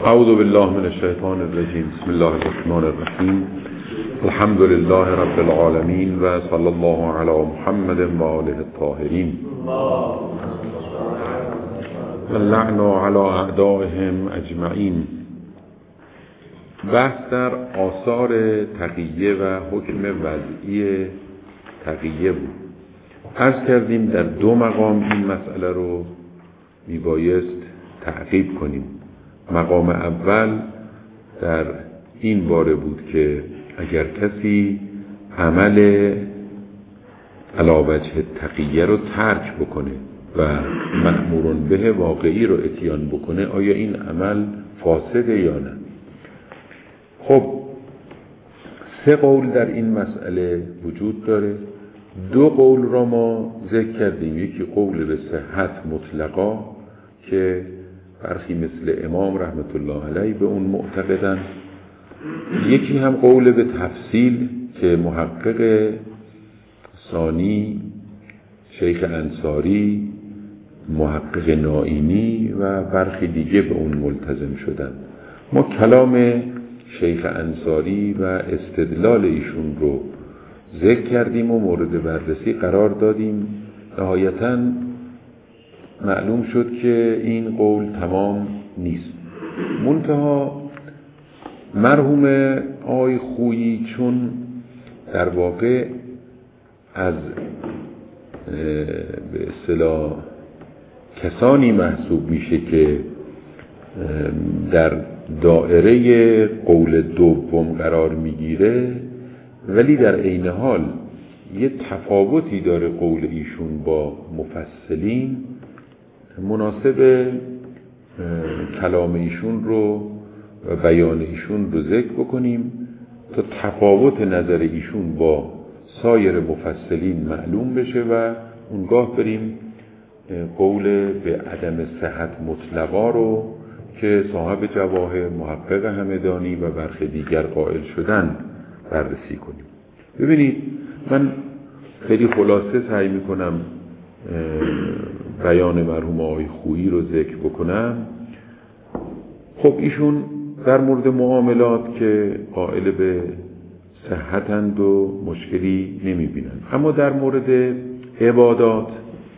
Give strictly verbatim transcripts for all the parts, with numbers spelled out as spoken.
اعوذ بالله من الشیطان الرجیم. بسم الله الرحمن الرحیم. الحمد لله رب العالمین و صلی الله علی محمد و آله الطاهرین و اللعن علی اعدائهم اجمعین. بحث در آثار تقیه و حکم وضعی تقیه بود. عرض کردیم در دو مقام این مسئله رو میبایست تعقیب کنیم. مقام اول در این باره بود که اگر کسی عمل علی وجه تقیه رو ترک بکنه و مأمور به واقعی رو اتیان بکنه، آیا این عمل فاسده یا نه؟ خب سه قول در این مسئله وجود داره. دو قول را ما ذکر کردیم. یکی قول به صحت مطلقا که برخی مثل امام رحمت الله علیه به اون معتقدن. یکی هم قول به تفصیل که محقق ثانی شیخ انصاری، محقق نائینی و برخی دیگه به اون ملتزم شدن. ما کلام شیخ انصاری و استدلال ایشون رو ذکر کردیم و مورد بررسی قرار دادیم. نهایتاً معلوم شد که این قول تمام نیست. منتها مرحوم آقای خویی چون در واقع از به اصطلاح کسانی محسوب میشه که در دائره قول دوم قرار میگیره، ولی در عین حال یه تفاوتی داره قول ایشون با مفصلین، مناسب کلام ایشون رو و بیان ایشون رو ذکر بکنیم تا تفاوت نظر ایشون با سایر مفصلین معلوم بشه و اونگاه بریم قول به عدم صحت مطلقا رو که صاحب جواهر، محقق همدانی و برخی دیگر قائل شدن بررسی کنیم. ببینید من خیلی خلاصه سعی میکنم بیان مرحوم آقای خویی رو ذکر بکنم. خب ایشون در مورد معاملات که قائل به صحتند و مشکلی نمیبینن، اما در مورد عبادات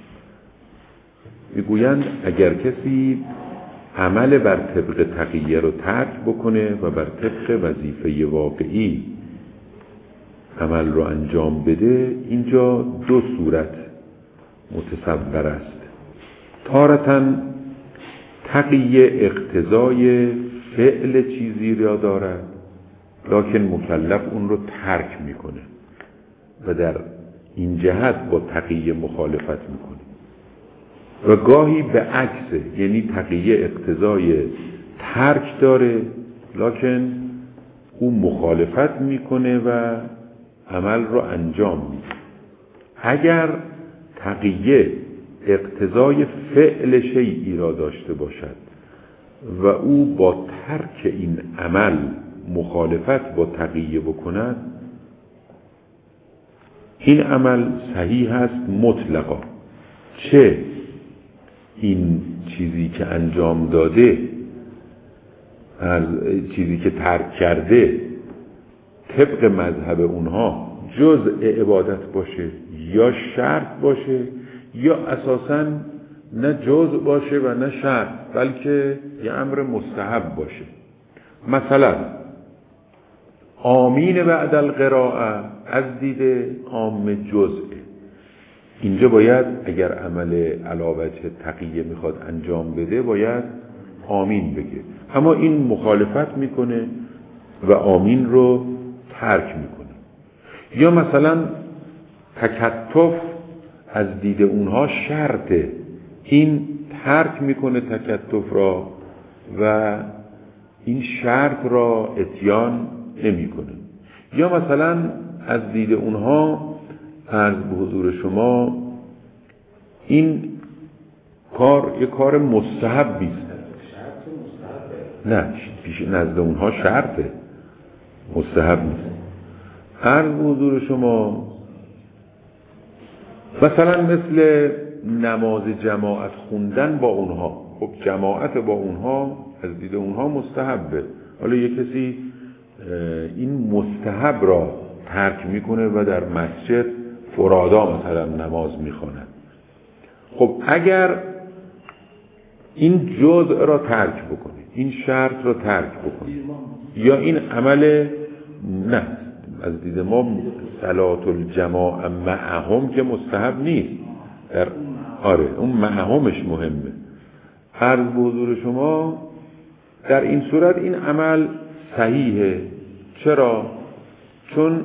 میگویند اگر کسی عمل بر طبق تقیه رو ترک بکنه و بر طبق وظیفه واقعی عمل رو انجام بده، اینجا دو صورت متصور است. تارةً تقیه اقتضای فعل چیزی را دارد، لکن مکلف اون رو ترک میکنه و در این جهت با تقیه مخالفت میکنه. و گاهی به عکسه، یعنی تقیه اقتضای ترک داره لکن او مخالفت میکنه و عمل رو انجام میده. اگر تقیه اقتضای فعل شیئی را داشته باشد و او با ترک این عمل مخالفت با تقیه بکند، این عمل صحیح است مطلقا، چه این چیزی که انجام داده، از چیزی که ترک کرده طبق مذهب اونها جزء عبادت باشه یا شرط باشه، یا اساساً نه جزء باشه و نه شرط، بلکه یه امر مستحب باشه. مثلا آمین بعد القراءه از دید عام جزء. اینجا باید اگر عمل علی وجه تقیه میخواد انجام بده باید آمین بگه، اما این مخالفت میکنه و آمین رو ترک میکنه. یا مثلا تکتف از دید اونها شرطه، این ترک میکنه تکتف را و این شرط را اتیان نمیکنه. یا مثلا از دید اونها عرض به حضور شما این کار یک کار مستحبی است. نه، پیش نزد اونها شرطه، مستحب نیست. عرض به حضور شما مثلا مثل نماز جماعت خوندن با اونها، خب جماعت با اونها از دید اونها مستحبه. حالا یک کسی این مستحب را ترک میکنه و در مسجد فرادا مثلا نماز میخواند. خب اگر این جزء را ترک بکنه، این شرط را ترک بکنه، یا این عمل، نه از دید ما صلات الجماع معهم که مستحب نیست، در آره اون معهمش مهمه. عرض به حضور شما در این صورت این عمل صحیحه. چرا؟ چون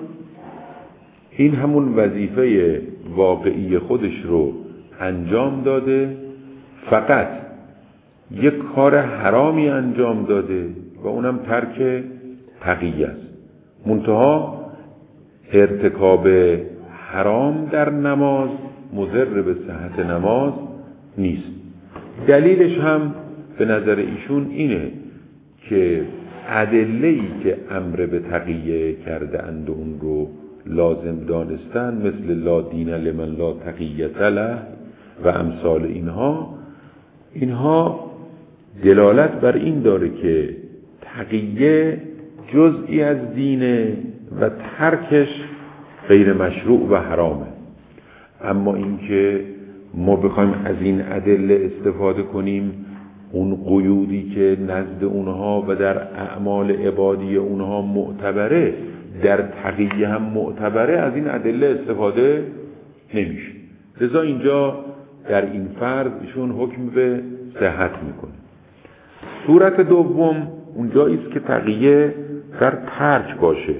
این همون وظیفه واقعی خودش رو انجام داده، فقط یک کار حرامی انجام داده و اونم ترک تقیه است. منتها ارتکاب حرام در نماز مضر به صحت نماز نیست. دلیلش هم به نظر ایشون اینه که ادله‌ای که امر به تقیه کرده اند و اون رو لازم دانستن، مثل لا دین لمن لا تقیة له و امثال اینها، اینها دلالت بر این داره که تقیه جزئی از دینه و ترکش غیر مشروع و حرامه. اما اینکه ما بخوایم از این ادله استفاده کنیم، اون قیودی که نزد اونها و در اعمال عبادی اونها معتبره در تقیه هم معتبره، از این ادله استفاده نمیشه. لذا اینجا در این فرض ایشون حکم به صحت میکنه. صورت دوم اونجایی است که تقیه در ترک باشه،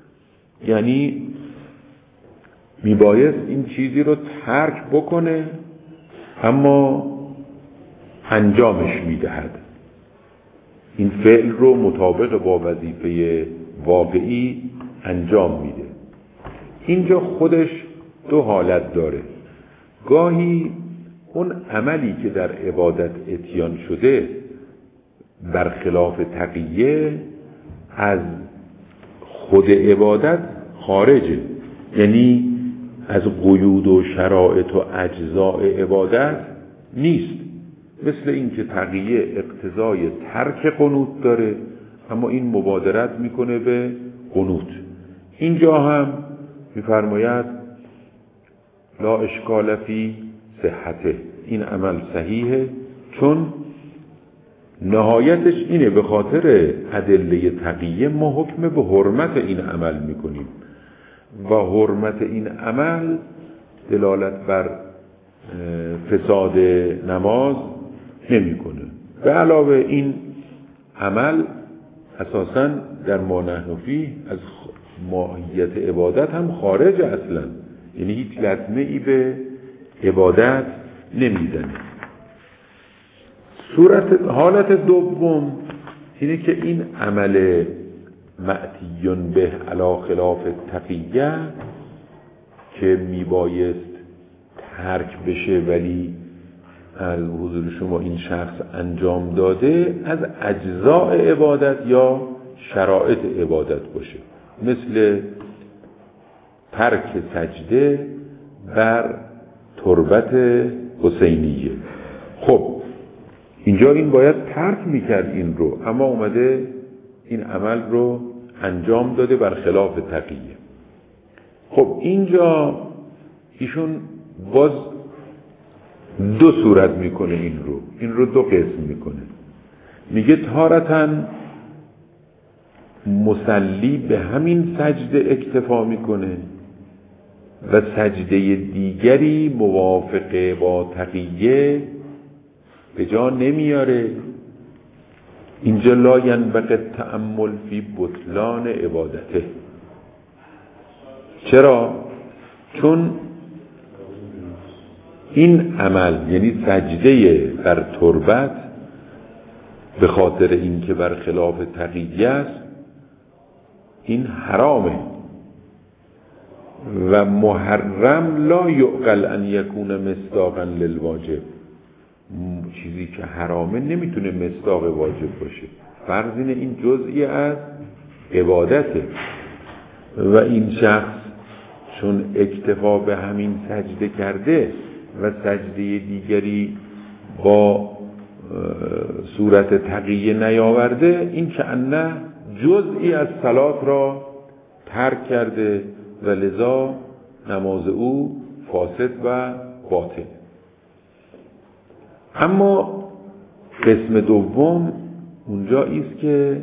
یعنی میبایست این چیزی رو ترک بکنه اما انجامش میدهد، این فعل رو مطابق با وظیفه واقعی انجام میده. اینجا خودش دو حالت داره. گاهی اون عملی که در عبادت اتیان شده برخلاف تقیه از خود عبادت خارجه، یعنی از قیود و شرایط و اجزاء عبادت نیست. مثل این که تقیه اقتضای ترک قنوت داره اما این مبادرت میکنه به قنوت. اینجا هم میفرماید لا اشکال فی صحته، این عمل صحیحه چون نهایتش اینه. به خاطر ادله تقیه ما حکم به حرمت این عمل میکنیم و حرمت این عمل دلالت بر فساد نماز نمیکنه. به علاوه این عمل اساساً در ما نحن فیه از ماهیت عبادت هم خارج اصلا، یعنی هیچ لطمه ای به عبادت نمیزنه. صورت حالت دوم اینه که این عمل معتیون به علی خلاف تقیه که میبایست ترک بشه ولی از حضور شما این شخص انجام داده، از اجزاء عبادت یا شرایط عبادت باشه، مثل ترک سجده بر تربت حسینیه. خب اینجا این باید ترک میکرد این رو، اما اومده این عمل رو انجام داده بر خلاف تقیه. خب اینجا ایشون باز دو صورت میکنه، این رو این رو دو قسم میکنه. میگه تارتاً مصلی به همین سجده اکتفا میکنه و سجده دیگری موافقه با تقیه به جا نمیاره. اینجا لا ینبغی التأمل فی بطلان عبادته. چرا؟ چون این عمل یعنی سجده بر تربت به خاطر اینکه بر خلاف تقیه است این حرامه و محرم لا یعقل ان یکون مصداقا للواجب. چیزی که حرامه نمیتونه مصداق واجب باشه. فرض اینه این جزئی از عبادته و این شخص چون اکتفا به همین سجده کرده و سجده دیگری با صورت تقیه نیاورده، این که انه جزئی از صلات را ترک کرده و لذا نماز او فاسد و باطل. اما قسم دوم اونجا ایست که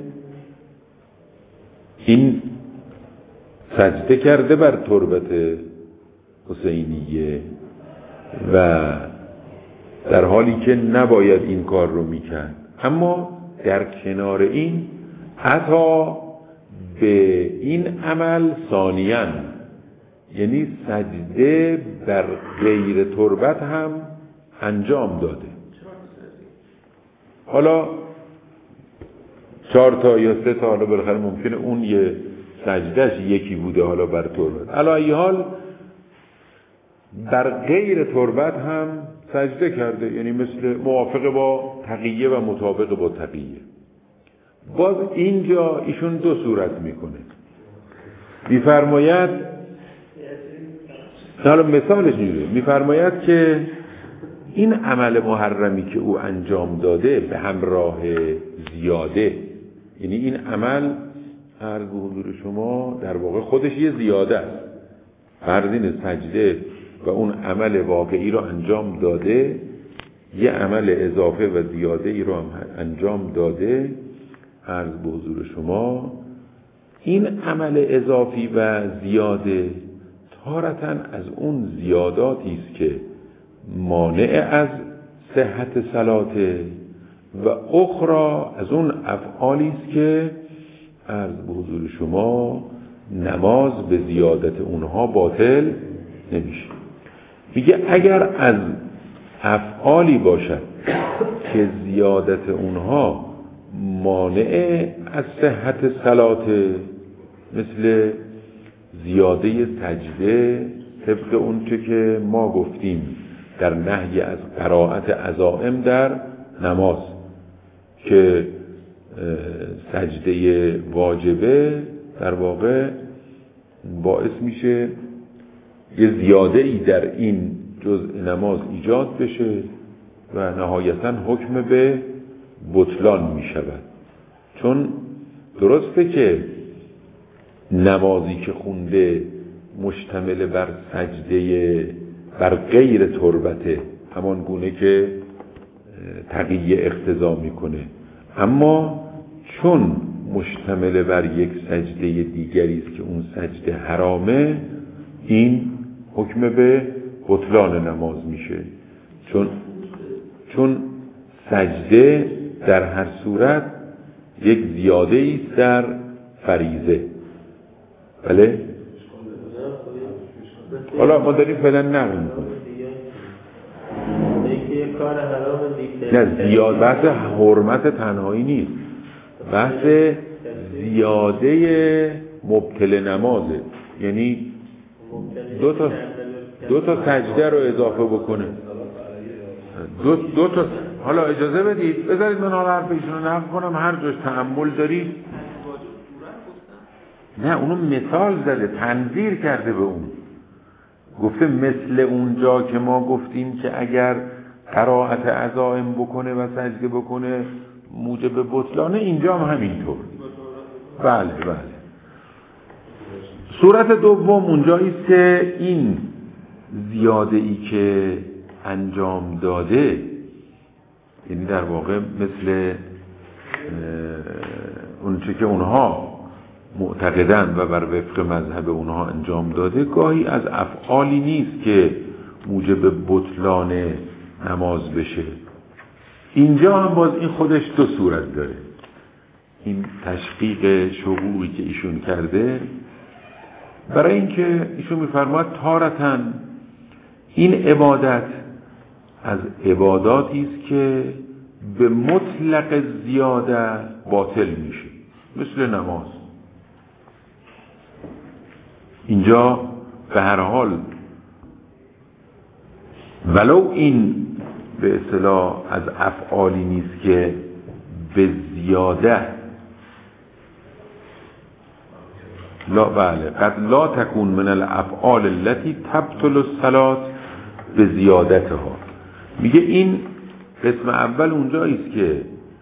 این سجده کرده بر تربت حسینیه و در حالی که نباید این کار رو میکرد، اما در کنار این حتی به این عمل ثانیاً، یعنی سجده بر غیر تربت هم انجام داده. حالا چهار تا یا سه تا، حالا بالاخره ممکنه اون یه سجدهش یکی بوده حالا بر تربت، علی ای حال بر غیر تربت هم سجده کرده، یعنی مثل موافق با تقیه و مطابق با تقیه. باز اینجا ایشون دو صورت میکنه، میفرماید، حالا مثالش اینجوره، میفرماید که این عمل محرمی که او انجام داده به همراه زیاده، یعنی این عمل عرض به حضور شما در واقع خودش یه زیاده است، فرضین سجده و اون عمل واقعی رو انجام داده، یه عمل اضافه و زیاده ای رو هم انجام داده. عرض به حضور شما این عمل اضافی و زیاده تارتاً از اون زیاداتی است که مانع از صحت صلاته و اخرى از اون افعالی است که عرض به حضور شما نماز به زیادت اونها باطل نمیشه. میگه اگر از افعالی باشد که زیادت اونها مانع از صحت صلاته، مثل زیاده سجده طبق اون چه که ما گفتیم در نهی از قرائت عزائم در نماز، که سجده واجبه در واقع باعث میشه یه زیاده ای در این جزء نماز ایجاد بشه و نهایتاً حکم به بطلان می شود. چون درسته که نمازی که خونده مشتمل بر سجده بر غیر تربته، همان گونه که تقیه اقتضا میکنه، اما چون مشتمل بر یک سجده دیگری است که اون سجده حرامه، این حکم به بطلان نماز میشه. چون چون سجده در هر صورت یک زیاده ایست در فریضه. بله؟ حالا ما داریم فعلا نقل میکنیم. نه، زیاد بحث حرمت تنهایی نیست، بحث زیاده مبطل نمازه، یعنی دو تا دو تا سجده رو اضافه بکنه. دو, دو تا حالا اجازه بدید بذارید من حالا حرف ایشونو نقل کنم، هر جاش تأمل دارید. نه، اونو مثال زده، تنظیر کرده به اون، گفته مثل اونجا که ما گفتیم که اگر قرائت عزائم بکنه و سجده بکنه موجب بطلانه، اینجا هم همینطور. بله بله. صورت دوم اونجایی است که این زیاده ای که انجام داده، یعنی در واقع مثل اون چه که اونها معتقدن و بر وفق مذهب اونها انجام داده، گاهی از افعالی نیست که موجب بطلان نماز بشه. اینجا هم باز این خودش دو صورت داره. این تشقیق شقوقی که ایشون کرده، برای اینکه ایشون میفرماید تارتاً این عبادت از عباداتی است که به مطلق زیاده باطل میشه، مثل نماز. اینجا به هر حال ولو این به اصطلاح از افعالی نیست که به زیاده لا بله قد لا تکون من الافعال التي تبطل الصلاة به زیادتها. میگه این قسم اول اونجاییست که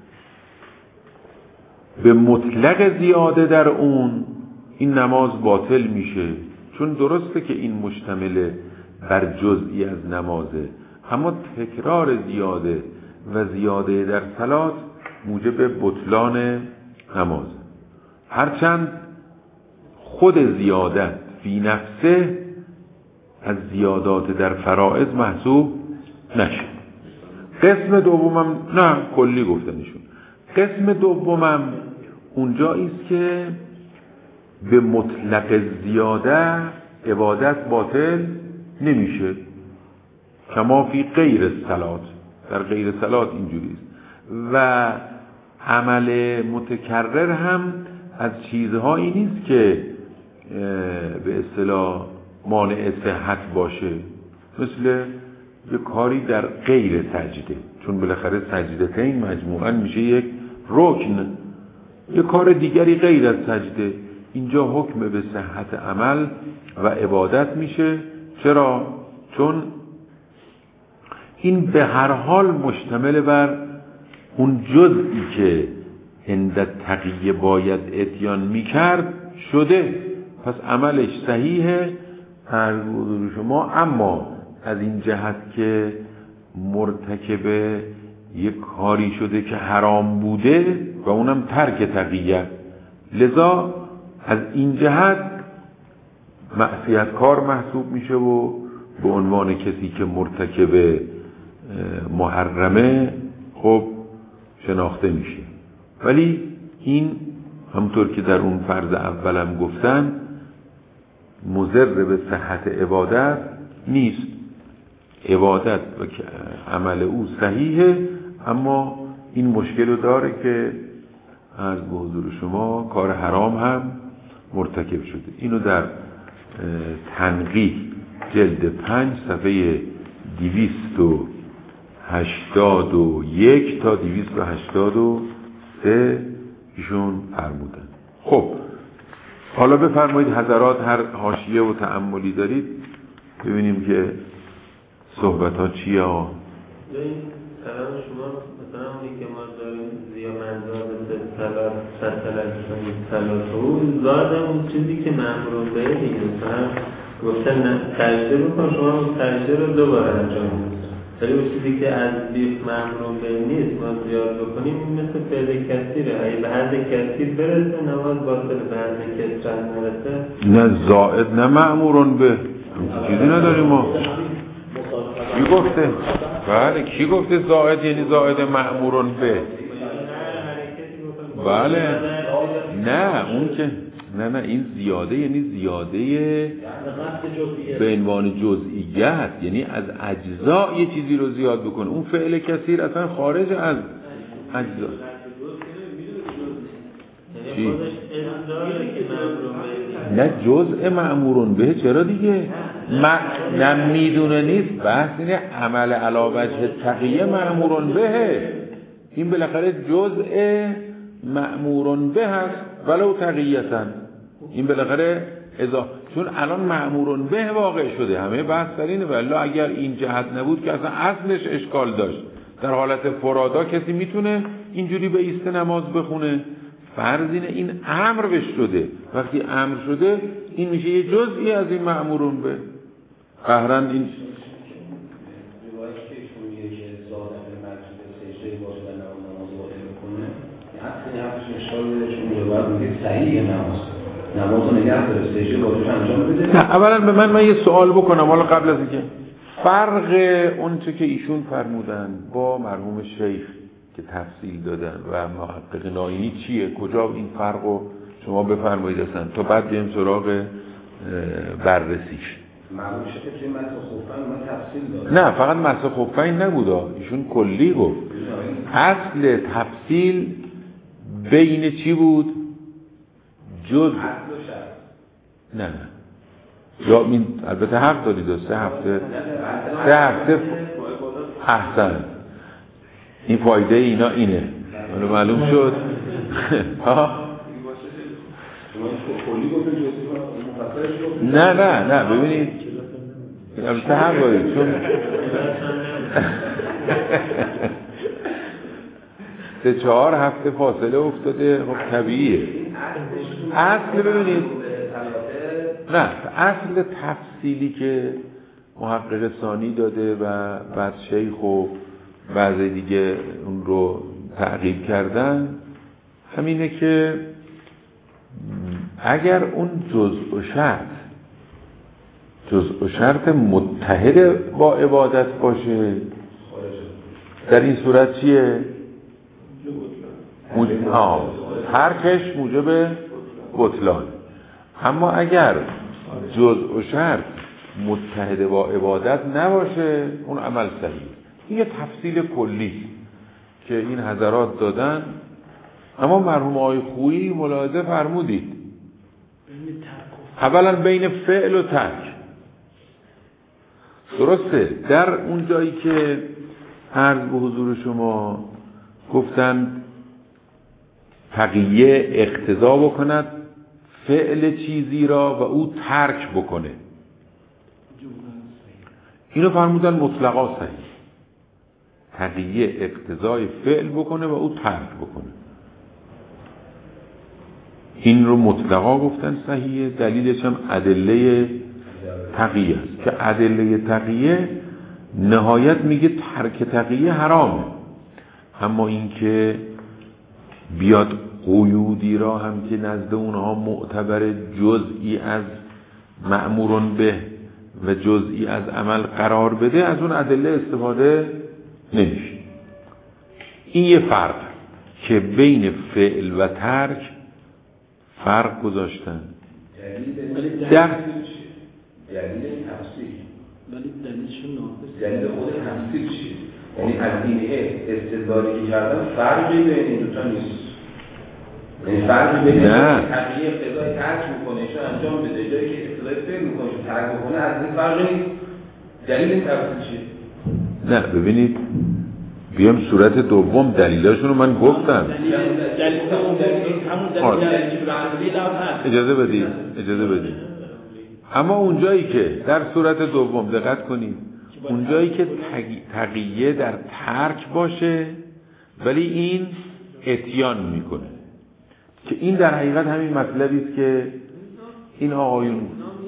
به مطلق زیاده در اون این نماز باطل میشه، چون درسته که این مشتمل بر جزئی از نمازه، اما تکرار زیاده و زیاده در صلات موجب بطلان نماز، هرچند خود زیادت فی نفسه از زیادات در فرائض محسوب نشه. قسم دومم نه کلی گفتنشون. قسم دومم اونجاییست که به مطلق زیاده عبادت باطل نمیشه، کما فی غیر الصلات، در غیر صلات اینجوریست. و عمل متکرر هم از چیزهایی نیست که به اصطلاح مانع صحت باشه، مثل یه کاری در غیر سجده، چون بالاخره سجدتین مجموعاً میشه یک رکن، یه کار دیگری غیر از سجده، اینجا حکم به صحت عمل و عبادت میشه. چرا؟ چون این به هر حال مشتمل بر اون جزئی که هند تقیه باید اتیان میکرد شده، پس عملش صحیحه عرض حضور شما. اما از این جهت که مرتکب یک کاری شده که حرام بوده و اونم ترک تقیه، لذا از این جهت معصیت کار محسوب میشه و به عنوان کسی که مرتکب محرمه خب شناخته میشه. ولی این همونطور که در اون فرض اولم گفتن مضر به صحت عبادت نیست. عبادت و عمل او صحیحه، اما این مشکل رو داره که عرض به حضور شما کار حرام هم مرتکب شده. اینو در تنقیح جلد پنج صفحه دویست و هشتاد و یک تا دویست و هشتاد و سه ایشون فرمودن. خب حالا بفرمایید حضرات هر حاشیه و تأملی دارید ببینیم که صحبت ها چیه ها. کلام شما مثلا اونی که ما داریم زیا منزاد سلات سلات سلات و زاد اون چیزی که مأمورون به دیگه، مثلا گفتن سجده بکن، شما سجده رو دوباره انجام میدید، ولی اون چیزی که از بیخ مأمورون به نیست ما زیاد بکنیم مثل فعل کثیره، اگه به حد کثیر برسه نماز باطل، به حد کثیر نرسه نه زائد نه مأمورون به چیزی نداریم ما. کی گفته؟ بله کی گفته زائد یعنی زائد مأمورون به؟ بله نه اون که نه نه این زیاده یعنی زیاده به عنوان جزئیات، یعنی از اجزا یه چیزی رو زیاد بکن. اون فعل کثیر اصلا خارج از اجزا. چی؟ نه جزء مأمورون به چرا دیگه؟ ما نه میدونه نیست، بحث اینه عمل علی وجه تقیه مأمورون به، این بالاخره جزء مأمورون به هست ولو تقیه‌تن، این بالاخره اضافه، چون الان مأمورون به واقع شده. همه بحث در اینه والله اگر این جهت نبود که اصلا اصلش اشکال داشت. در حالت فرادا کسی میتونه اینجوری به ایست نماز بخونه؟ فرض اینه این امر بش شده، وقتی امر شده این میشه یه جزئی از این مأمورون به. قهرن این روایت که ایشون میگه که زادن به مسجد سجده باشه و نماز باطل میکنه، این حرفش اشکال داره، چون روایت میگه صحیح نماز نماز رو نگه داره، سجده باشه انجام بده. نه اولا به من من یه سوال بکنم حالا قبل از اینکه فرق اون چه که ایشون فرمودن با مرحوم شیخ که تفصیل دادن و محقق ناینی چیه؟ کجا این فرقو شما بفرمایید اصلا تا بعد بریم سراغ بررسیش. معلوم شده که مسح خفین ما تفصیل دادن. نه فقط مسح خفین نبودا، ایشون کلی گفت. اصل تفصیل بین چی بود؟ جز نه نه یا این البته حق دارید سه هفته سه هفته احسن این فایده اینا اینه حالا معلوم شد. ها نه نه نه ببینید البته حق دارید چون سه چهار هفته فاصله افتاده، خب طبیعیه. اصل ببینید نه اصل تفصیلی که محقق ثانی داده و بعد شیخ و بعض دیگه اون رو تعقیب کردن همینه که اگر اون جزء و شرط جزء و شرط متحد با عبادت باشه در این صورت چیه؟ موجب ها ترکش موجب بطلان. اما اگر جزء و شرط متحد با عبادت نباشه اون عمل صحیح. این یه تفصیل کلی که این حضرات دادن. اما مرحوم آقای خویی ملاحظه فرمودید اولا بین فعل و ترک درسته. در اون جایی که عرض به حضور شما گفتن تقیه اقتضا بکند فعل چیزی را و او ترک بکنه، اینو فرمودن مطلقا صحیح. تقیه اقتضای فعل بکنه و او ترک بکنه، این رو مطلقا گفتن صحیحه. دلیلش هم ادله تقیه است که ادله تقیه نهایت میگه ترک تقیه حرامه. اما اینکه بیاد قیودی را هم که نزد اونها معتبر جزئی از مأمورون به و جزئی از عمل قرار بده از اون ادله استفاده نمیشه. این یه فرق که بین فعل و ترک فرق گذاشتن. در دلیل تفسیر ولی دلیلشون ناقص. دلیل خود تفسیر چیه؟ یعنی از این استدلالی که کردن فرقی بین این دوتا نیست. یعنی فرقی بین تقیه اقتضای ترک میکنه شو انجام بده جایی که اقتضای فعل میکنه شو ترک بکنه از این فرقی نیست. دلیل تفسیر چیه؟ نه ببینید بیام صورت دوم دلیلاشون رو من گفتم. دلیل دلیل همون دلیل اجازه بدید اجازه بدید اما اونجایی که در صورت دوم دقت کنید اونجایی که تقیه در ترک باشه ولی این اتیان میکنه که این در حقیقت همین مطلبی است که این آقایون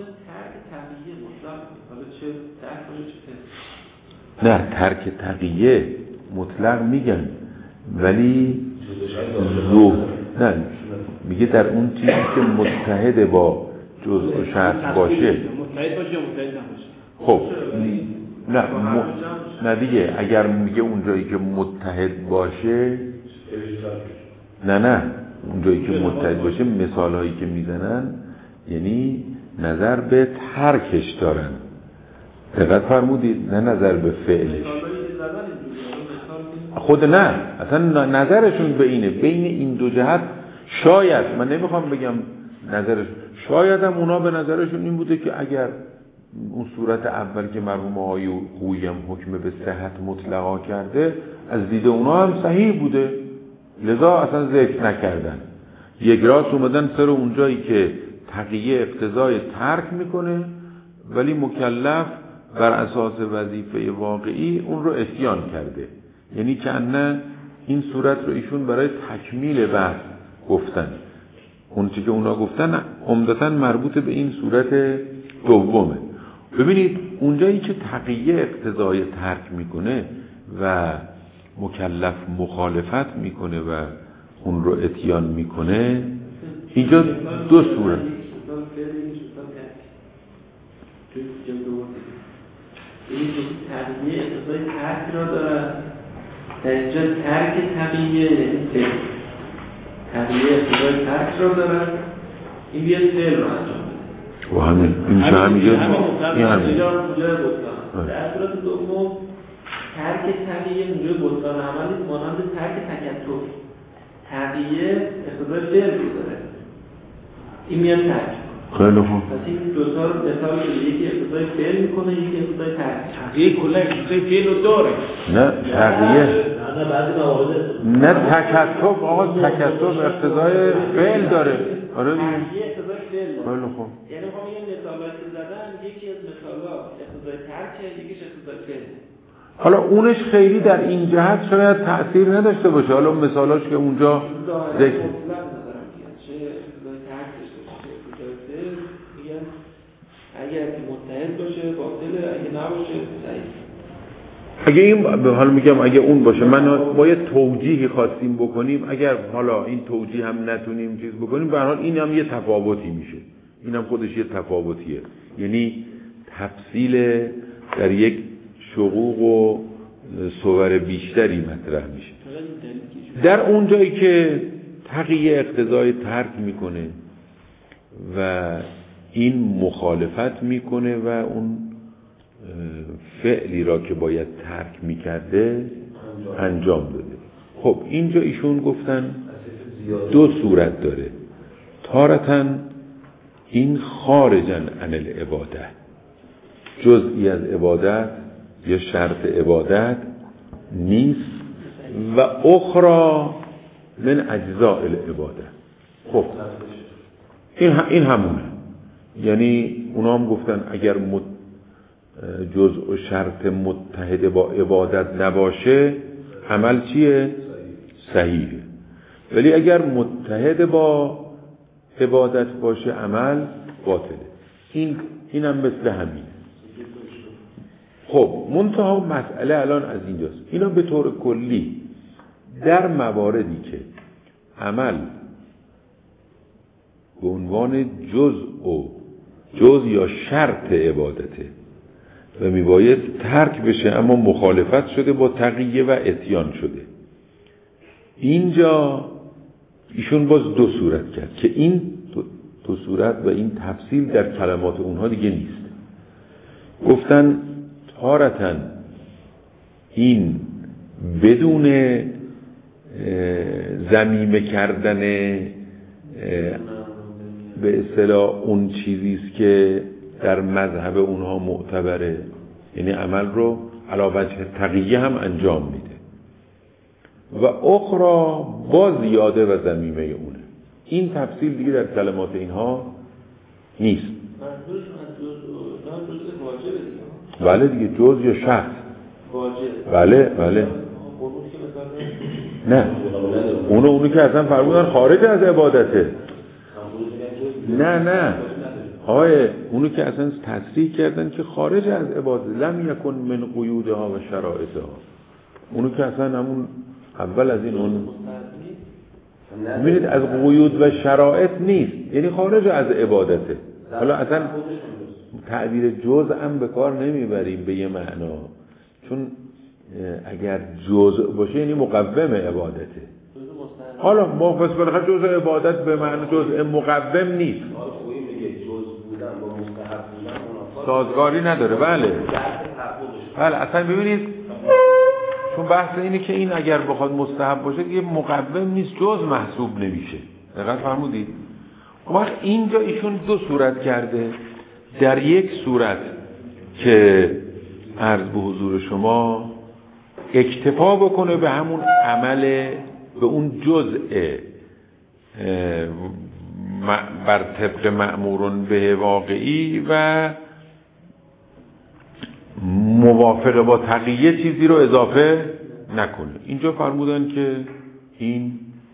نه ترک تقیه مطلق میگن ولی زو نه میگه در اون چیزی که متحد با جزء و شرط باشه متحد باشه متحد نباشه. خب نه م... نه دیگه اگر میگه اونجایی که متحد باشه نه نه اونجایی که متحد باشه مثال هایی که میزنن یعنی نظر به ترکش دارن. دقت فرمودید نه نظر به فعلش. خود نه اصلا نظرشون به اینه بین این دو جهت شاید من نمیخوام بگم نظرش شاید هم اونا به نظرشون این بوده که اگر اون صورت اول که مرحوم آقای خویی هم حکم به صحت مطلقا کرده از دید اونا هم صحیح بوده لذا اصلا ذکر نکردن. یک راست اومدن سر اونجایی که تقیه اقتضای ترک میکنه ولی مکلف بر اساس وظیفه واقعی اون رو اتیان کرده. یعنی که نه این صورت رو ایشون برای تکمیل بحث گفتن. اون چیزی که اونا گفتن عمدتاً مربوط به این صورت دومه. ببینید اونجایی که تقیه اقتضای ترک میکنه و مکلف مخالفت میکنه و اون رو اتیان میکنه اینجا دو صورت این تقیه اقتضای ترک را دارد در اینجا ترک تقیه تقیه اقتضای ترک را دارد این بیاد فعل را انجام بده و همین این چه همیگه این همین در صورت دوم ترک تقیه موجب بطلان عملی مانند ترک تکتر تقیه اقتضای فعل رو داره این میاد ترک خیلی خوب. پس این دو تا رو مثال شده یکی اقتضای فعل میکنه یکی اقتضای ترک. تقیه کلا اقتضای فعل رو داره. نه تقیه نه بعضی موارد نه تکتب آقا تکتب اقتضای فعل داره. آره دیگه. تقیه اقتضای فعل داره. خیلی خوب. یعنی میخوام این مثالاتی که زدن یکی از مثالا اقتضای ترک یکیش اقتضای فعل. حالا اونش خیلی در این جهت شاید تأثیر نداشته باشه. حالا مثالاش که اونجا ذکر اگر که متحد باشه باطله، اگه نباشه صحیح. اگه این حالا میگم اگه اون باشه، من باید توجیهی خواستیم بکنیم، اگر حالا این توجیه هم نتونیم چیز بکنیم، به هر حال این هم یه تفاوتی میشه، این هم خودش یه تفاوتیه، یعنی تفصیل در یک شقوق و صور بیشتری مطرح میشه. در اون جایی که تقیه اقتضای ترک میکنه و این مخالفت میکنه و اون فعلی را که باید ترک میکرده انجام داده. خب اینجا ایشون گفتن دو صورت داره. تارتن این خارجن عن العباده، جزئی از عبادت یا شرط عبادت نیست، و اخرى من اجزاء العباده. خب این این همونه، یعنی اونا هم گفتن اگر مت جزء و شرط متحد با عبادت نباشه عمل چیه؟ صحیحه. ولی اگر متحد با عبادت باشه عمل باطله. این اینم مثل همین. خب منتها مسئله الان از اینجاست. اینا به طور کلی در مواردی که عمل به عنوان جزء و جزء یا شرط عبادته و میباید ترک بشه اما مخالفت شده با تقیه و اتیان شده، اینجا ایشون باز دو صورت کرد که این دو صورت و این تفصیل در کلمات اونها دیگه نیست. گفتن تارتن این بدون ذمیمه کردن به اصطلاح اون چیزیست که در مذهب اونها معتبره، یعنی عمل رو علی وجه تقیه هم انجام میده، و اخرى با زیاده و ذمیمه اونه. این تفصیل دیگه در کلمات اینها نیست. بله دیگه، جز یا شرط. بله بله. نه اونو اونو که اصلا فرمودن خارج از عبادته. نه نه آه اونو که اصلا تصریح کردن که خارج از عبادت، لم یکن من قیودها و شرائطها، اونو که اصلا همون اول از این اون میبینید از قیود و شرائط نیست، یعنی خارج از عبادته. حالا اصلا تعبیر جزء هم به کار نمیبریم به یه معنا، چون اگر جزء باشه یعنی مقوم عبادته. حالا ما پس بالاخره جزء عبادت به معنی جزء مقوم نیست، سازگاری نداره. بله بله اصلا ببینید، چون بحث اینه که این اگر بخواد مستحب باشه دیگه مقوم نیست، جز محسوب نمیشه. دقیق فرمودید؟ وقت اینجا ایشون دو صورت کرده. در یک صورت که عرض به حضور شما اکتفا بکنه به همون عمل، به اون جزء بر طبق مأمورون به واقعی و موافقه با تقیه چیزی رو اضافه نکنه. اینجا فرمودن که این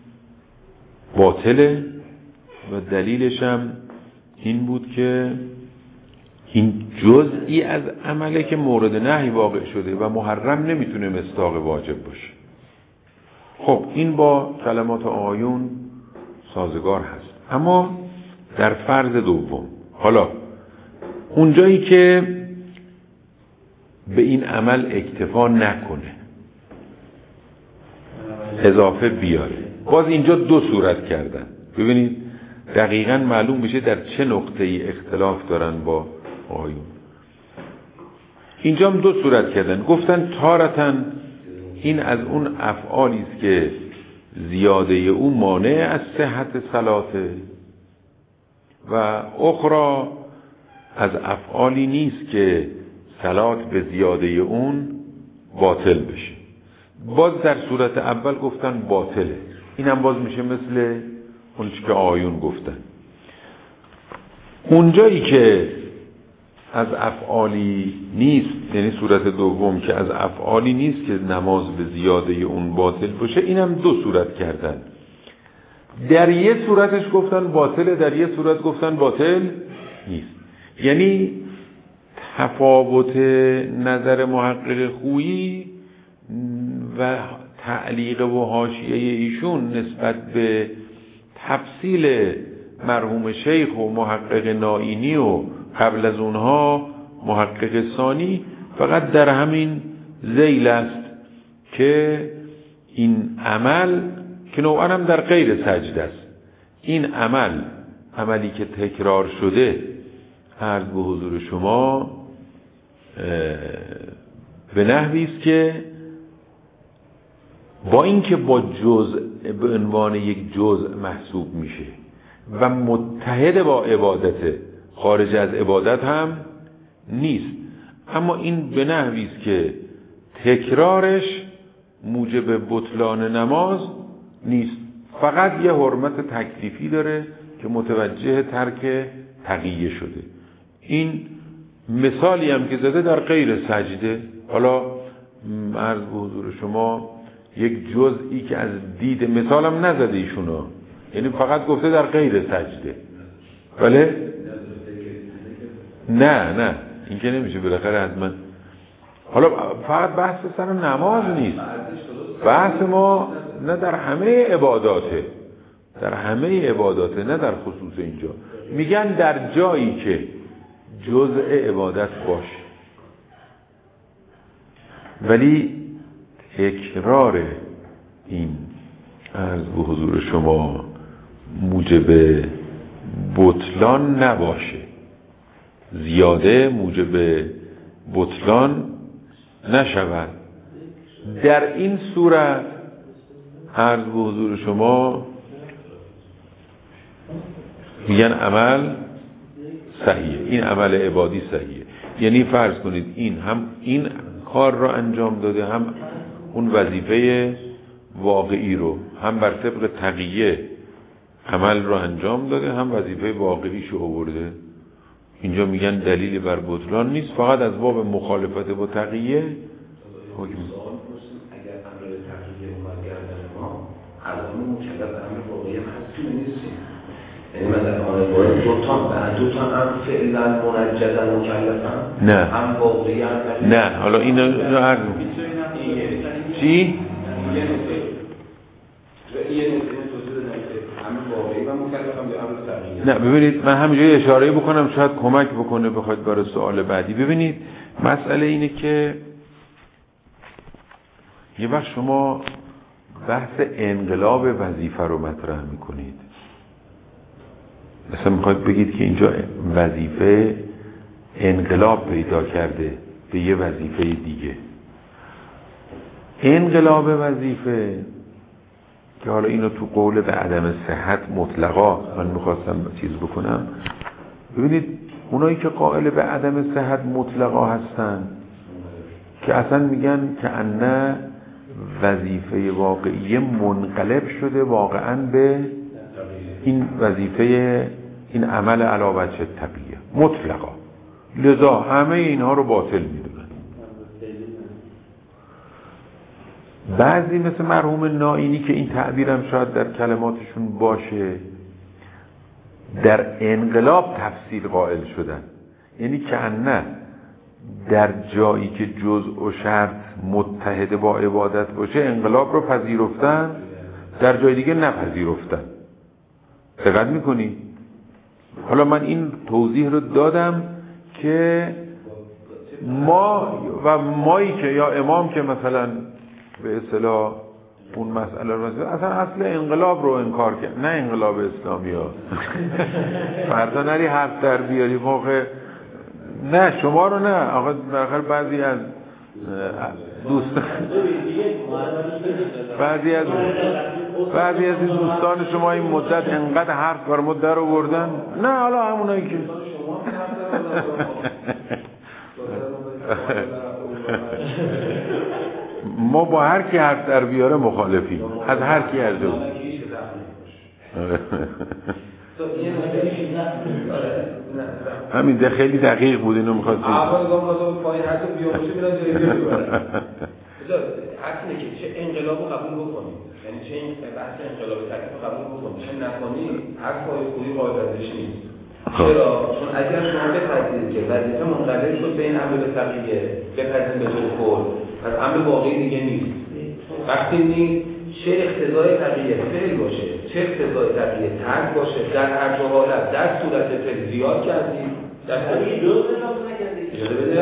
باطله و دلیلش هم این بود که این جزئی از عمله که مورد نهی واقع شده و محرم نمیتونه مصداق واجب باشه. خب این با کلمات آیون سازگار هست. اما در فرض دوم، حالا اونجایی که به این عمل اکتفا نکنه، اضافه بیاره، باز اینجا دو صورت کردن. ببینید دقیقاً معلوم میشه در چه نقطه‌ای اختلاف دارن با آیون. اینجا هم دو صورت کردن. گفتن تارتن این از اون افعالی است که زیاده او مانع از صحت صلاته، و اخرى از افعالی نیست که صلات به زیاده اون باطل بشه. باز در صورت اول گفتن باطله. این هم باز میشه مثل اون چی که آیون گفتن. اونجایی که از افعالی نیست، یعنی صورت دوم که از افعالی نیست که نماز به زیاده اون باطل باشه، اینم دو صورت کردن. در یه صورتش گفتن باطله، در یه صورت گفتن باطل نیست. یعنی تفاوت نظر محقق خویی و تعلیق و حاشیه ایشون نسبت به تفصیل مرحوم شیخ و محقق نائینی و قبل از اونها محقق ثانی فقط در همین ذیل است که این عمل که نوعا هم در غیر سجده است، این عمل عملی که تکرار شده عرض به حضور شما به نحوی است که با اینکه با جزء به عنوان یک جزء محسوب میشه و متحد با عبادت، خارج از عبادت هم نیست، اما این به نحوی است که تکرارش موجب بطلان نماز نیست، فقط یه حرمت تکلیفی داره که متوجه ترک تقیه شده. این مثالی هم که زده در غیر سجده، حالا عرض به حضور شما یک جزئی که از دید مثال هم نزده ایشونا، یعنی فقط گفته در غیر سجده. بله؟ نه نه این که نمیشه، بالاخره حتما. حالا فقط بحث سر نماز نیست، بحث ما نه در همه عباداته، در همه عباداته، نه در خصوص اینجا. میگن در جایی که جزء عبادت باشه ولی تکرار این عرض به حضور شما موجب بطلان نباشه، زیاده موجب بطلان نشود، در این صورت عرض به حضور شما میگن عمل صحیحه، این عمل عبادی صحیحه. یعنی فرض کنید این هم این کار را انجام داده، هم اون وظیفه واقعی رو، هم بر طبق تقیه عمل رو انجام داده، هم وظیفه واقعیش رو آورده. اینجا میگن دلیلی بر بطلان نیست، فقط از باب مخالفت با تقیه حکم. اگر امر تقیه اومد گردن ما، الان مکلف امر واقعی هستیم نیستیم. یعنی مثلا آن دو تا دو تا امر فعلا منجزا مکلفن، نه هم واقعی هم نه. حالا اینو هر چی؟ یه نکته یه نکته توضیح بدم، امر واقعی و مکلفن به امر تقیه. نه ببینید، من همینجوری اشاره بکنم شاید کمک بکنه بخواید برای سوال بعدی. ببینید مسئله اینه که یه وقت شما بحث انقلاب وظیفه رو مطرح میکنید، مثلا میخواید بگید که اینجا وظیفه انقلاب پیدا کرده به یه وظیفه دیگه. انقلاب وظیفه که حالا اینو تو قول به عدم صحت مطلقا من میخواستم چیز بکنم، ببینید اونایی که قائل به عدم صحت مطلقا هستن که اصلا میگن که انه وظیفه واقعی منقلب شده واقعا به این وظیفه، این عمل علی وجه طبیعه مطلقا، لذا همه اینها رو باطل میدونن. بعضی مثل مرحوم نائینی که این تعبیرم شاید در کلماتشون باشه، در انقلاب تفصیل قائل شدن، یعنی که نه در جایی که جزء و شرط متحد با عبادت باشه انقلاب رو پذیرفتن، در جای دیگه نپذیرفتن. دقت میکنی؟ حالا من این توضیح رو دادم که ما و مایی که یا امام که مثلا به اصطلاح اون مسئله رو اصلا اصل انقلاب رو انکار کرد، نه انقلاب اسلامی ها. فردا نری حرف در بیاری موقع، نه شما رو نه آقا، بالاخره بعضی از دوستان بعضی از بعضی از دوستان شما این مدت انقدر حرف بر مدت رو بردن، نه حالا همونایی که ما با هر کی حرف در بیاره مخالفیم، از هر کی از اون. همین ده خیلی دقیق بود اینو می‌خواستید. اول گام واسه پایین حتی بیاموشه میرن جلوی میبرن. اصلا که چه انقلابو قبول بکنی، یعنی چه این بحث انقلاب تکلیف قبول بکنی، چه نکنی، هر پای خوبی قاعده‌اش نیست. چرا؟ چون اگر شما بپذیرید که وظیفه منقلب شد به این امر تقیه، بپذیرید به طور کل، پس امر واقعی دیگه نیست. وقتی نیست، چه اقتضای تقیه فعل باشه، چه اقتضای تقیه ترک باشه، در هر دو حالت در صورت فعل زیاد کردید، در تقیه جزء نکردید. اجازه بده.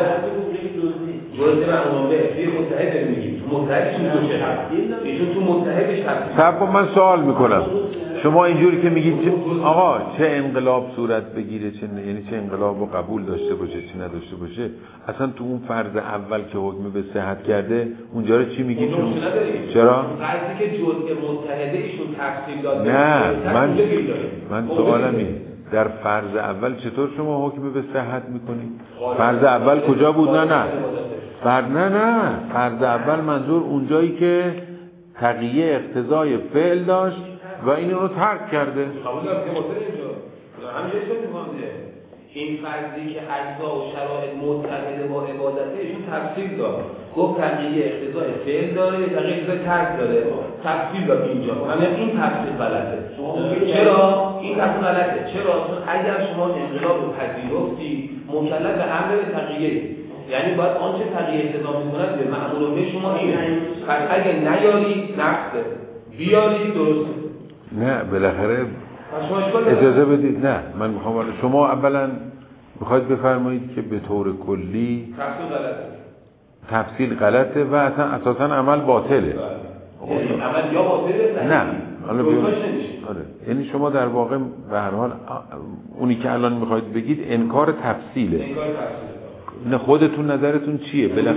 جزء معمول به فعل متحد میگیم. تو متحدش میشه. ایشون تو متحدش تفصیل. صاحب من سوال میکنم. شما اینجوری که میگید آقا چه انقلاب صورت بگیره، چه یعنی چه انقلاب رو قبول داشته باشه چه نداشته باشه، اصلا تو اون فرض اول که حکم به صحت کرده اونجا رو چی میگید؟ چون چرا؟ فرضی که جزء متحده ایشون تفصیل داده. نه من من سوالم اینه در فرض اول چطور شما حکم به صحت میکنید؟ فرض اول کجا بود؟ نه نه فرض نه نه فرض اول منظور اونجایی که تقیه اقتضای فعل داشت و این رو ترک کرده. قبول دارم که مطلب اینجا همینجا شد میخوام دیگه این فرضی که اجزا و شرایط متحده با عبادته ایشون تفصیل داد، گفت تقیه اقتضای فعل داره تقیه اقتضای ترک داره، تفصیل داد اینجا. همین این تفصیل غلطه. چرا این تفصیل غلطه؟ چرا؟ چون اگر شما انقلاب رو پذیرفتی مکلف به امر تقیه، یعنی باید آنچه تقیه اقتضا می‌کند به معمول به شما اینه. پس اگه نیاری نقصه، بیاری درسته. نه بالاخره اجازه بدید. نه من میخوام شما اولا میخواید بفرمایید که به طور کلی تفصیل غلطه تفصیل غلطه و اصلا اساسا عمل باطله. یعنی عمل یا باطله نه حالا بیان آره یعنی شما در واقع به هر حال اونی که الان میخواید بگید انکار تفصیله. انکار تفصیله. نه خودتون نظرتون چیه؟ بالاخره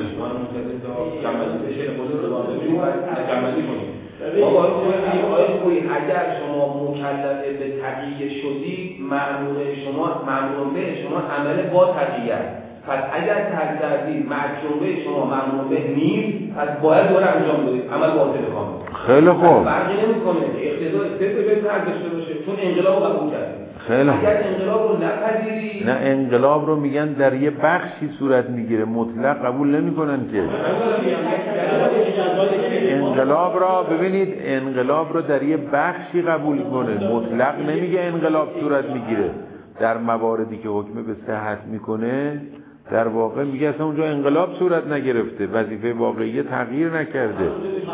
آقای خویی آقای خویی اگر شما مکلف به تقیه شدی مأمور شما مأمور به شما عمل با تقیه است. پس اگر ترک کردید مجموعه شما مأمور به نیست، پس باید دوره انجام بدید، عمل باطل کامل. خیلی خوب. فرقی نمی‌کنه اقتضای فعل به ترک داشته باشه چون انقلاب قبول کردید. خیلی خوب. اگر انقلاب رو نپذیری نه انقلاب رو میگن در یه بخشی صورت میگیره، مطلق قبول نمی‌کنن که. انقلاب را ببینید انقلاب رو در یه بخشی قبول کنه، مطلق نمیگه انقلاب صورت میگیره. در مواردی که حکم به صحت میکنه در واقع میگه اصلا اونجا انقلاب صورت نگرفته، وظیفه واقعی تغییر نکرده.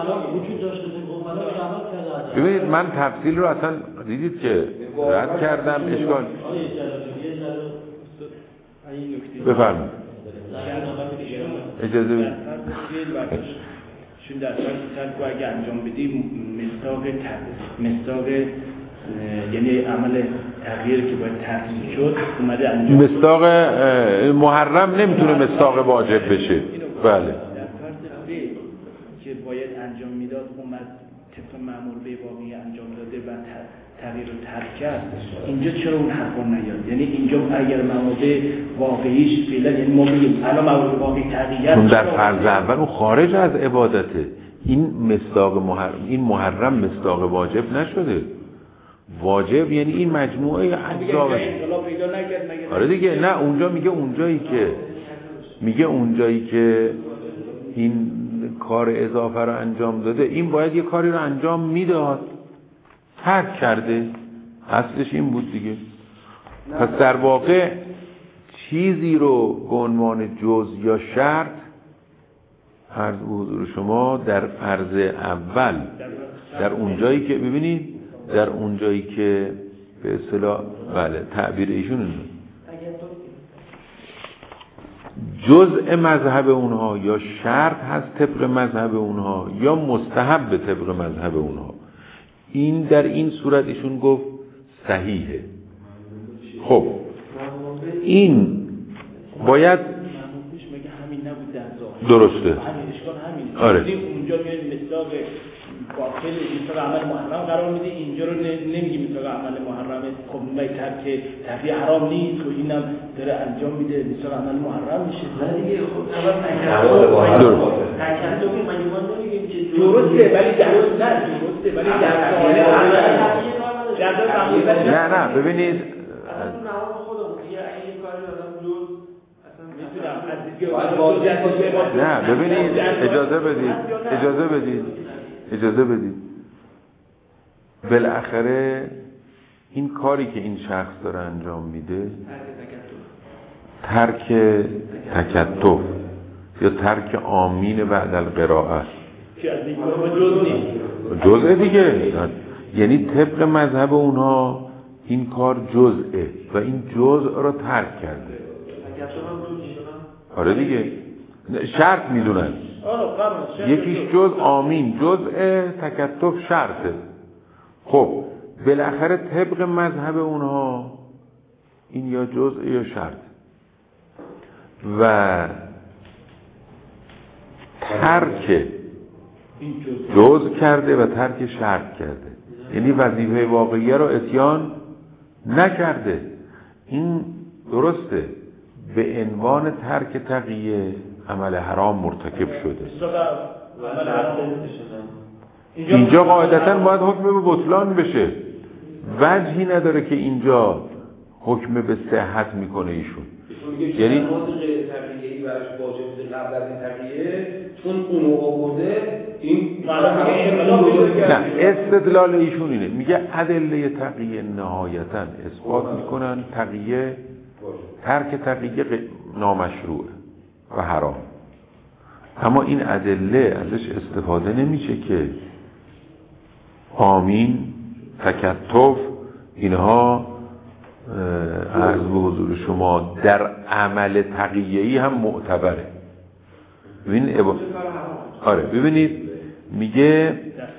ببینید من تفصیل رو اصلا دیدید که رد کردم اشکال بفرمایید اجازه بدید. چون در فرض اگه انجام بدیم مصداق مصداق یعنی عمل تغییری که باید تفصیل شد اومده انجام مصداق محرم نمیتونه مصداق واجب بشه. بله در فرض که باید انجام میداد اومد طبق معمول به واقعی انجام داده و تغییر رو ترک کرد، اینجا چرا اون حرفا نیاد؟ یعنی اینجا اگر معمول واقعیش فعلا یعنی ما بگیم الان معمول واقعی تغییر اون در فرض اول اون خارج از عبادته، این مصداق محرم این محرم مصداق واجب نشده. واجب یعنی این مجموعه اجزا آره دیگه. نه اونجا میگه اونجایی که میگه اونجایی که این کار اضافه رو انجام داده این باید یه کاری رو انجام میداد، ترک کرده، اصلش این بود دیگه. پس در واقع چیزی رو به عنوان جز یا شرط عرض حضور شما در فرض اول در اونجایی که ببینید در اونجایی که به اصطلاح بله تعبیر ایشون جزء مذهب اونها یا شرط هست طبق مذهب اونها یا مستحب طبق مذهب اونها، این در این صورت ایشون گفت صحیحه. خب این باید درسته. آره اونجا میاد مصداق باطل مثل عمل محرم قرار میده، اینجا رو نمیگی مثل عمل محرم. خب اون ترک تفریح حرام نیست و اینم داره انجام میده مثل عمل محرم میشه. نه دیگه خب اول تکلم من ایمان نمیگیم که درسته ولی درست نه درسته ولی در نه نه ببینید تو نماز خودمون دیگه اگه یه کاری آدم جز نه ببینید اجازه بدید اجازه بدید اجازه بدید بالاخره این کاری که این شخص داره انجام میده ترک تکتف یا ترک آمین بعد القراءه جزء دیگه، یعنی طبق مذهب اونها این کار جزءه و این جزء را ترک کرده. آره دیگه شرط میدونن، یکیش جز آمین جزء تکتف شرطه. خب بالاخره طبق مذهب اونها این یا جزء یا شرط و ترک جزء کرده و ترک شرط کرده، یعنی وظیفه واقعیه رو اتیان نکرده. این درسته، به عنوان ترک تقیه عمل حرام مرتکب شده. اینجا قاعدتاً باید حکم به بطلان بشه، وجهی نداره که اینجا حکم به صحت میکنه ایشون. یعنی نماز غیر تقیه‌ای براش واجب بوده قبل از این تقیه، چون اونو آورده این نه استدلال ایشون اینه، میگه ادله تقیه نهایتاً اثبات میکنن تقیه ترک تقیه نامشروعه و حرام، اما این ادله ازش استفاده نمیشه که آمین تکتف اینها عرض به حضور شما در عمل تقیه‌ای هم معتبره. ببین ابا... آره ببینید میگه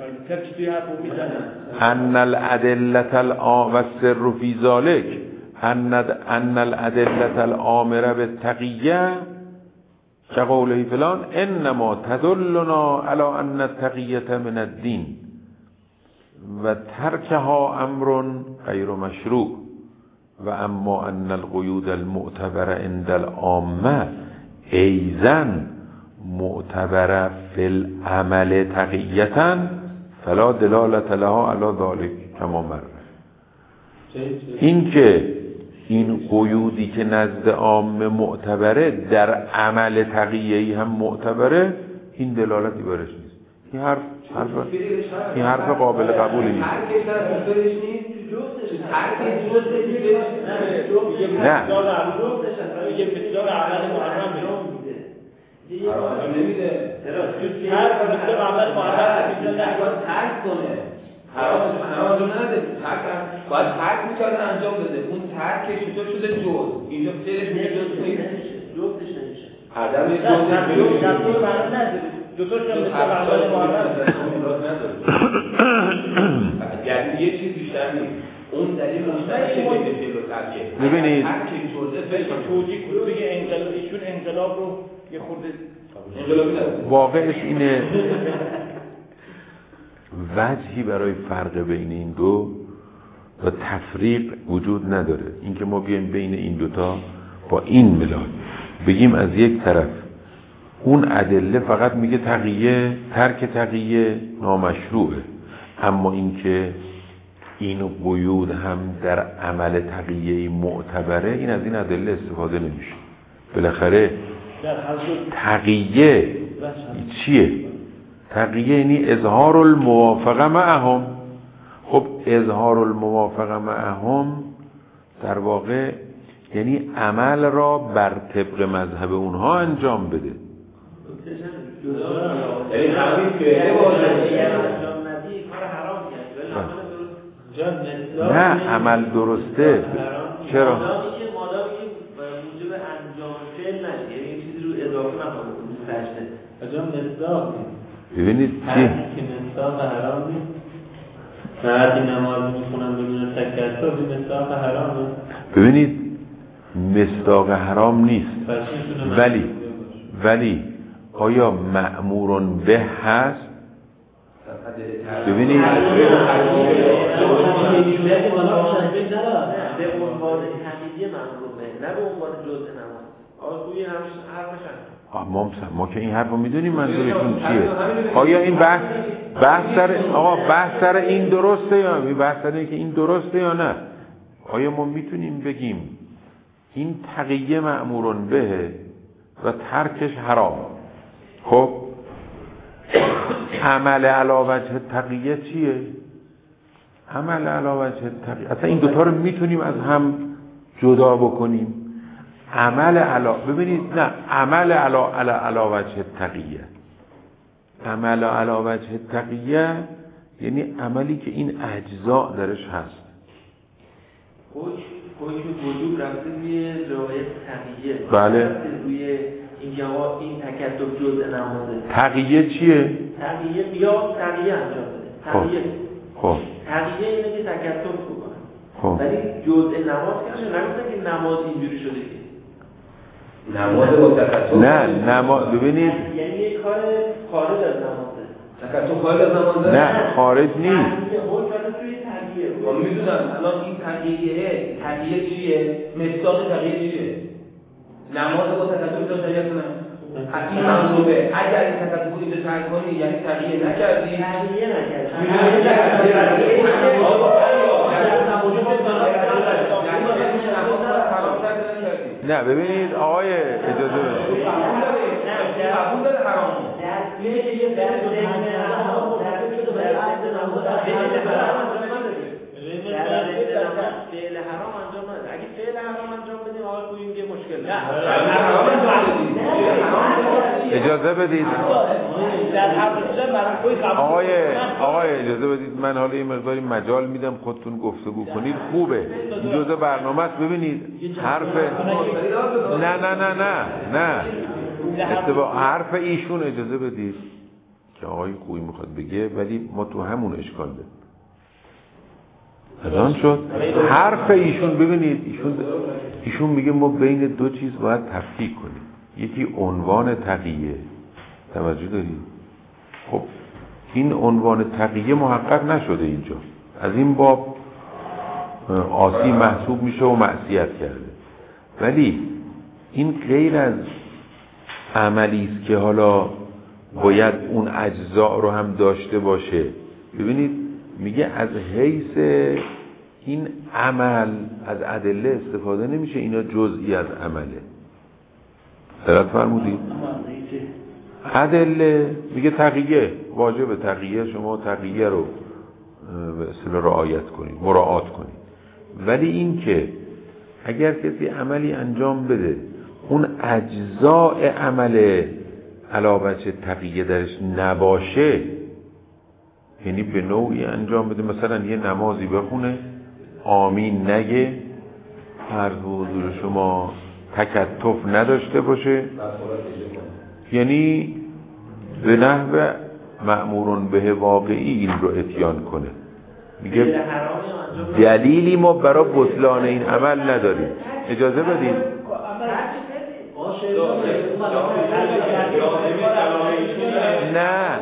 ان الادله العام و سر فی ذلک ان ان الادله الامره بالتقیه كقوله فلان انما تدلنا على ان التقیه من الدین و ترکها امر غیر مشروع و اما ان القیود المعتبره عند العامه ایضا معتبره فی العمل تقیه فلا دلالت لها علی ذلك کما مر. این که این قیودی که نزد عامه معتبره در عمل تقیه‌ای هم معتبره، این دلالتی برش نیست. این حرف حرف این حرف قابل قبولی نیست. نه یه مقدار عمل محرم میده. نمیده. هر مقدار عمل محرم میده ترک کنه. حرام حرام رو نده. ترک باید ترک می‌کنه انجام بده. اون ترکش چطور شده جز. اینجا سرش میگه جز نمیشه. جزش نمیشه. عدم جز نمیشه. دو تا شما مثل عمل محرم یعنی یه چیز بیشتر نیست. اون دلیل مشترک بین فعل و ترک. ببینید توجیه کنه بگه انقلاب ایشون انقلاب رو یه خورده واقعش اینه وجهی برای فرق بین این دو و تفریق وجود نداره. اینکه ما بیایم بین این دوتا با این ملاک بگیم از یک طرف اون ادله فقط میگه تقیه ترک تقیه نامشروعه، اما اینکه این قیود هم در عمل تقیه معتبره، این از این ادله استفاده نمیشه. بالاخره تقیه چیه؟ تقیه یعنی اظهار الموافقه معهم. خب اظهار الموافقه معهم در واقع یعنی عمل را بر طبق مذهب اونها انجام بده. یعنی همین فعله باشه نه عمل درسته. چرا؟ ببینید چی؟ مصداق حرام نیست. وقتی نماز میخونم بدون تکتف مصداق حرامه. ببینید مصداق حرام نیست، ولی ولی آیا مأمورون به هست؟ ببینید به عنوان حقیقی مأمور به، نه به عنوان جزء نماز. آسوی همش حرفش ما ما که این حرفو میدونیم منظورشون چیه. آیا این بحث بحث سر آقا بحث سر این درسته یا بحث سر این که این درسته یا نه؟ آیا ما میتونیم بگیم این تقیه مأمورون به و ترکش حرام؟ خب عمل علی وجه تقیه چیه؟ عمل علی وجه تقیه اصلا این دوتا رو میتونیم از هم جدا بکنیم. عمل علی، ببینید نه، عمل علی علی علی وجه تقیه، عمل علی وجه تقیه یعنی عملی که این اجزاء درش هست. حکم وجوب رفته روی رعایت تقیه، بله، روی اینکه آقا این تکتب جزء نمازه. تقیه چیه؟ تقیه بیا تقیه انجام بده. تقیه خب تقیه اینه که تکتب بکنه. خب ولی جزء نماز که نمیشه که نماز اینجوری شده که نماز با تکتب نه، نماز ببینید یعنی یک کار خارج از نمازه. تکتب خارج از نمازه؟ نه خارج نیست. تقیه اون کار توی تقیه. من میدونم الان این تقیه تقیه چیه؟ مصداق تقیه چیه؟ نماز با تکتب داشته یا نه؟ این مطلوبه. اگر این تکتب بودی به ترک کنی یعنی تقیه نکردی. تقیه نکردی. نه ببینید آقای اجازه بدید. قبول داره حرامو. فعل حرام انجام نده. اگه فعل حرام انجام بدیم آقای خویی میگه مشکل نه. اجازه بدید آقای آقای اجازه بدید من حالا یه مقداری مجال میدم خودتون گفتگو کنید. خوبه این جزء برنامه است. ببینید حرف نه نه نه نه نه اتباع حرف ایشون اجازه بدید که آقای خویی میخواد بگه، ولی ما تو همون اشکال داریم. الان شد حرف ایشون. ببینید ایشون ایشون میگه ما بین دو چیز باید تفکیک کنیم. یکی عنوان تقیه، توجه دارید؟ خب این عنوان تقیه محقق نشده اینجا، از این باب عاصی محسوب میشه و معصیت کرده. ولی این غیر از عملی است که حالا باید اون اجزاء رو هم داشته باشه. ببینید میگه از حیث این عمل از ادله استفاده نمیشه، اینا جزئی از عمله. درست فرمودید؟ ادله میگه تقیه واجب، تقیه شما تقیه رو به اصطلاح رعایت کنید، مراعات کنید. ولی این که اگر کسی عملی انجام بده اون اجزاء عمل علاوه تقیه درش نباشه، یعنی به نوعی انجام بده، مثلا یه نمازی بخونه آمین نگه، عرض حضور شما تکتف نداشته باشه، یعنی به نحو مأمورون به واقعی این رو اتیان کنه. میگه دلیلی ما برای بطلان این عمل نداریم. اجازه بدید نه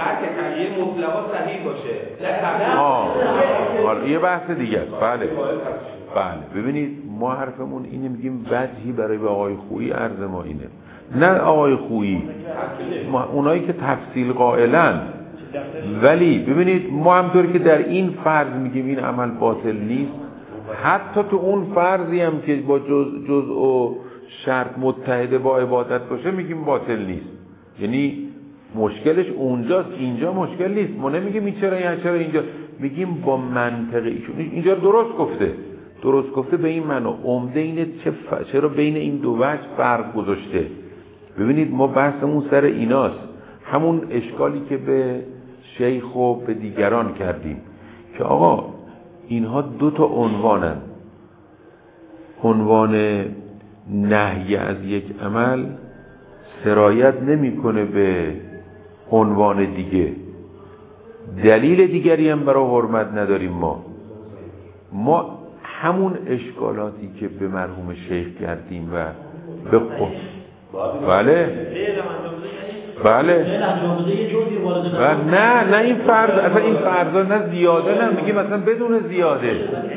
آه یه بحث دیگه است. بله بله ببینید ما حرفمون اینه، میگیم وجهی برای به آقای خویی عرض ما اینه، نه آقای خویی، ما اونایی که تفصیل قائلن. ولی ببینید ما همطور که در این فرض میگیم این عمل باطل نیست، حتی تو اون فرضی هم که با جز, جز و شرط متحده با عبادت باشه میگیم باطل نیست. یعنی مشکلش اونجاست، اینجا مشکل نیست. ما نمیگیم این چرا این چرا اینجا، میگیم با منطق ایشون اینجا درست گفته، درست گفته به این معنی عمده اینه چه ف... چرا بین این دو وجه فرق گذاشته. ببینید ما بحثمون سر ایناست، همون اشکالی که به شیخ و به دیگران کردیم که آقا اینها دو تا عنوانن، عنوان نهی از یک عمل سرایت نمیکنه به عنوان دیگه. دلیل دیگری هم برای حرمت نداریم. ما ما همون اشکالاتی که به مرحوم شیخ کردیم و به خود بله بله و نه نه این فرض اصلا این فرضا نه زیاده، نه میگیم مثلا بدون زیاده،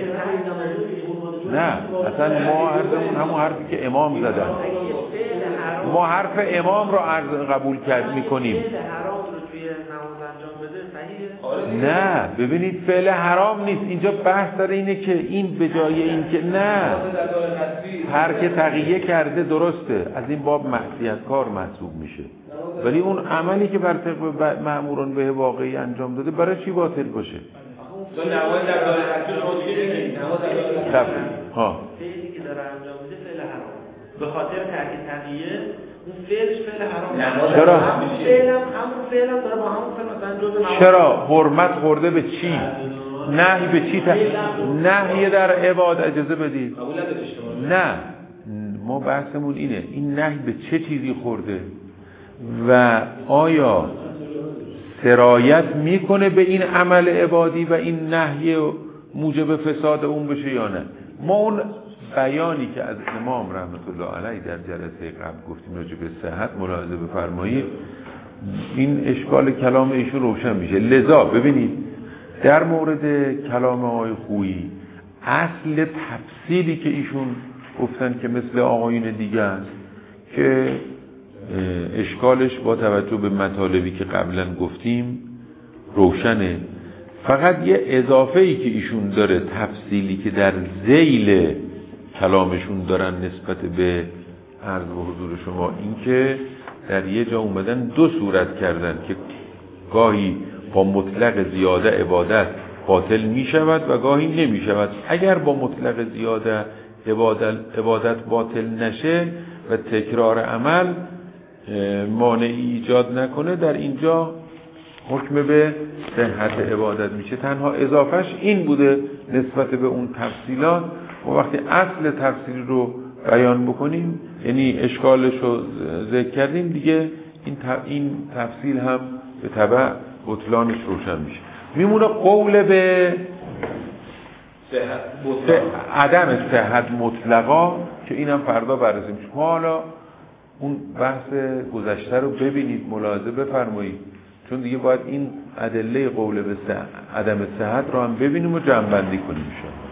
نه اصلا ما حرفمون همون حرفی که امام زدن، ما حرف امام رو عرض قبول کرد میکنیم. نه ببینید فعل حرام نیست، اینجا بحث داره اینه که این به جای این که نه ترک تقیه کرده درسته، از این باب معصیتکار محسوب میشه، ولی اون عملی که بر طبق مأموران به واقعی انجام داده برای چی باطل باشه؟ تو نماز در دار حتمی مشکلی نیست، نماز در دار حتمی ها فعلی که داره انجام میده فعل حرام به خاطر ترک تقیه، اون فعلش فعل حرام. چرا؟ همون فعلم همون فعلم داره با همون فعل مثلا جزء نماز. چرا حرمت خورده به چی؟ نهی به چی؟ نهی در عبادت اجازه بدید. نه ما بحثمون اینه این نهی به چه چیزی خورده و آیا سرایت میکنه به این عمل عبادی و این نهی موجب فساد اون بشه یا نه. ما اون بیانی که از امام رحمت الله علیه در جلسه قبل گفتیم راجع به صحت ملاحظه بفرمایید، این اشکال کلام ایشون روشن میشه. لذا ببینید در مورد کلام آقای خویی اصل تفصیلی که ایشون گفتن که مثل آقایون دیگه است که اشکالش با توجه به مطالبی که قبلا گفتیم روشنه، فقط یه اضافه ای که ایشون داره تفصیلی که در ذیل کلامشون دارن نسبت به عرض و حضور شما، این که در یه جا اومدن دو صورت کردن که گاهی با مطلق زیاده عبادت باطل می شود و گاهی نمی شود. اگر با مطلق زیاده عبادت باطل نشه و تکرار عمل مانعی ایجاد نکنه، در اینجا حکم به صحت عبادت میشه. تنها اضافهش این بوده نسبت به اون تفصیلات. و وقتی اصل تفصیل رو بیان بکنیم، یعنی اشکالش رو ذکر کردیم، دیگه این این تفصیل هم به تبع بطلانش روشن میشه. میمونه قول به صحت عدم صحت مطلقا که اینم فردا بررسی میشه. حالا اون بحث گذشته رو ببینید، ملاحظه بفرمایید، چون دیگه باید این ادله قول به عدم صحت رو هم ببینیم و جمع بندی کنیم.